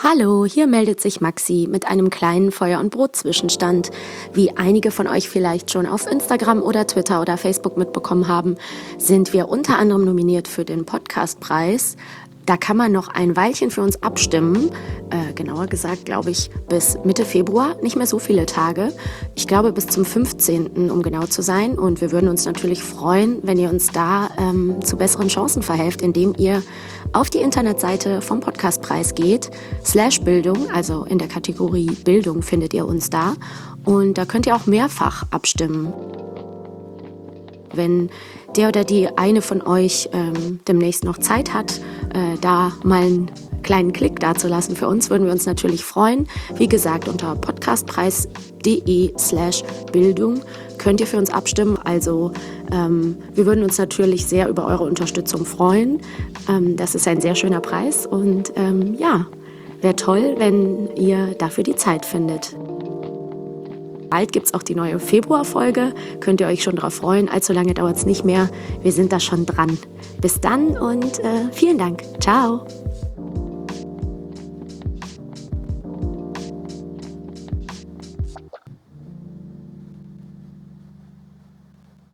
Hallo, hier meldet sich Maxi mit einem kleinen Feuer- und Brot-Zwischenstand. Wie einige von euch vielleicht schon auf Instagram oder Twitter oder Facebook mitbekommen haben, sind wir unter anderem nominiert für den Podcastpreis. Da kann man noch ein Weilchen für uns abstimmen. Genauer gesagt, glaube ich, bis Mitte Februar, nicht mehr so viele Tage. Ich glaube, bis zum 15., um genau zu sein. Und wir würden uns natürlich freuen, wenn ihr uns da zu besseren Chancen verhelft, indem ihr auf die Internetseite vom Podcastpreis geht, /Bildung, also in der Kategorie Bildung findet ihr uns da. Und da könnt ihr auch mehrfach abstimmen. Wenn der oder die eine von euch demnächst noch Zeit hat, da mal einen kleinen Klick dazulassen für uns, würden wir uns natürlich freuen. Wie gesagt, unter podcastpreis.de/Bildung könnt ihr für uns abstimmen. Also wir würden uns natürlich sehr über eure Unterstützung freuen. Das ist ein sehr schöner Preis und wäre toll, wenn ihr dafür die Zeit findet. Bald gibt es auch die neue Februarfolge, könnt ihr euch schon darauf freuen. Allzu lange dauert es nicht mehr, wir sind da schon dran. Bis dann und vielen Dank. Ciao.